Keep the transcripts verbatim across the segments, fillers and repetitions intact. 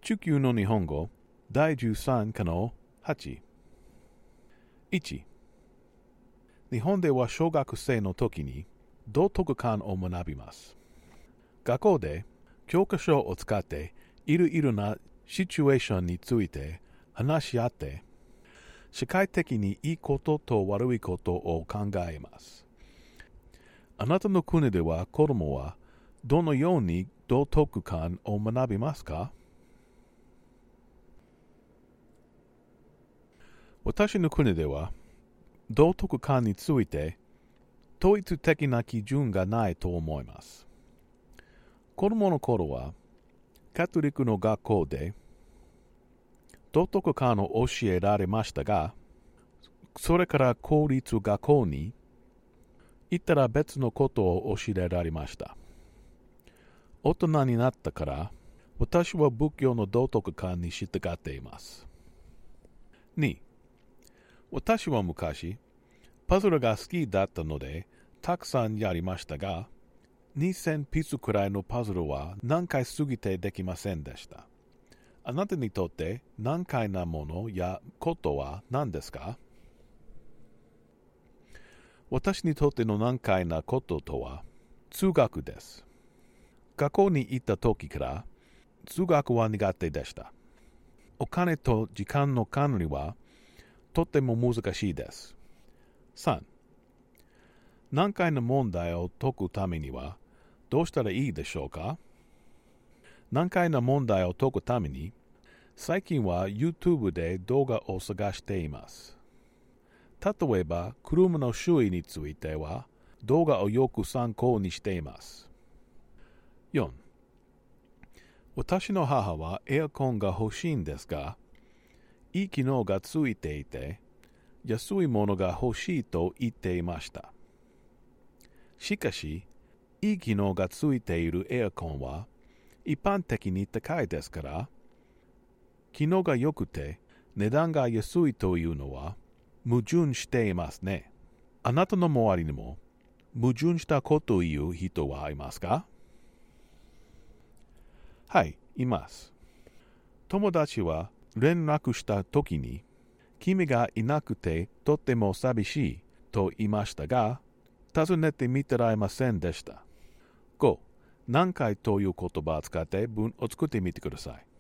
中級の日本語だいじゅうさん課のはち。いち. 日本では小学生の時に道徳観を学びます。学校で教科書を使っていろいろなシチュエーションについて話し合って、社会的にいいことと悪いことを考えます。あなたの国では子供はどのように道徳観を学びますか？私の国では道徳観について統一的な基準がないと思います。子供の頃はカトリックの学校で道徳観を教えられましたが、それから公立学校に行ったら別のことを教えられました。大人になったから私は仏教の道徳観に従っています。に. 私は昔パズルが好きだったのでたくさんやりましたが、にせんピースくらいのパズルは何回過ぎてできませんでした。あなたにとって難解なものやことは何ですか？私にとっての難解なこととは数学です。学校に行った時から数学は苦手でした。お金と時間の管理はとても難しいです。さん. 難解な問題を解くためにはどうしたらいいでしょうか？難解な問題を解くために最近は YouTube で動画を探しています。例えば車の周囲については動画をよく参考にしています。よん. 私の母はエアコンが欲しいんですが、いい機能がついていて、安いものが欲しいと言っていました。しかし、いい機能がついているエアコンは一般的に高いですから、機能が良くて値段が安いというのは矛盾していますね。あなたの周りにも矛盾したことを言う人はいますか？はい、います。友達は連絡したときに、君がいなくてとっても寂しいと言いましたが、尋ねてみてられませんでした。ご. 難解という言葉を使って文を作ってみてください。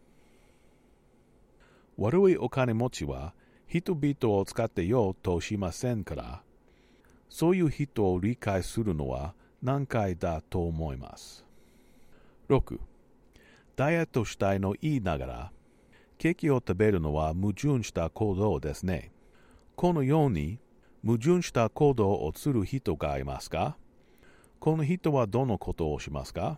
悪いお金持ちは人々を使ってようとしませんから、そういう人を理解するのは難解だと思います。ろく. ダイエットしたいの言いながら、ケーキを食べるのは矛盾した行動ですね。このように矛盾した行動をする人がいますか？この人はどのことをしますか？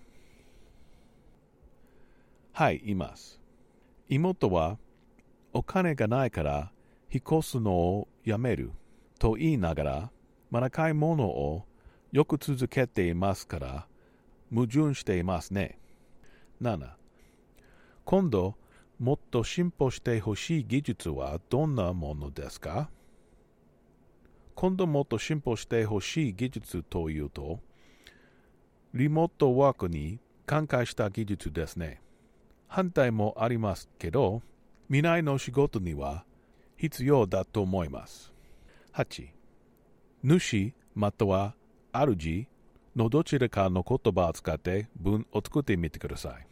はい、います。妹はお金がないから引っ越すのをやめると言いながら、まだ買い物をよく続けていますから矛盾していますね。なな. 今度もっと進歩してほしい技術はどんなものですか？今度もっと進歩してほしい技術というと、リモートワークに関係した技術ですね。反対もありますけど、未来の仕事には必要だと思います。はち. 主または主のどちらかの言葉を使って文を作ってみてください。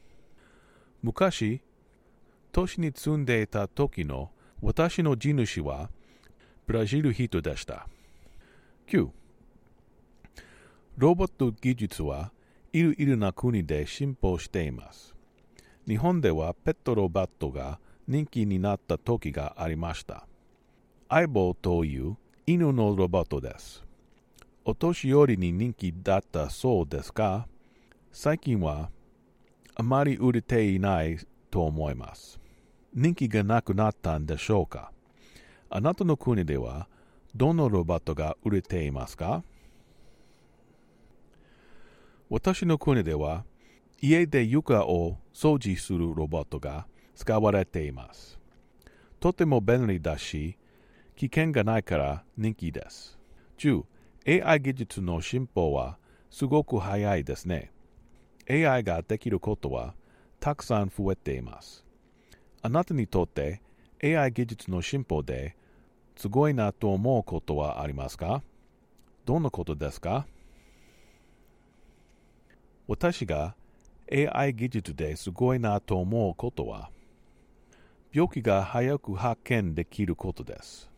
昔、都市に住んでいた時の私の地主はブラジル人でした。きゅう. ロボット技術はいろいろな国で進歩しています。日本ではペットロボットが人気になった時がありました。相棒という犬のロボットです。お年寄りに人気だったそうですが、最近はあまり売れていないと思います。人気がなくなったんでしょうか？あなたの国ではどのロボットが売れていますか？私の国では家で床を掃除するロボットが使われています。とても便利だし、危険がないから人気です。じゅう. エーアイ 技術の進歩はすごく早いですね。エーアイ ができることはたくさん増えています。 あなたにとって エーアイ 技術の進歩ですごいなと思うことはありますか？どんなことですか？私が エーアイ 技術ですごいなと思うことは、病気が早く発見できることです。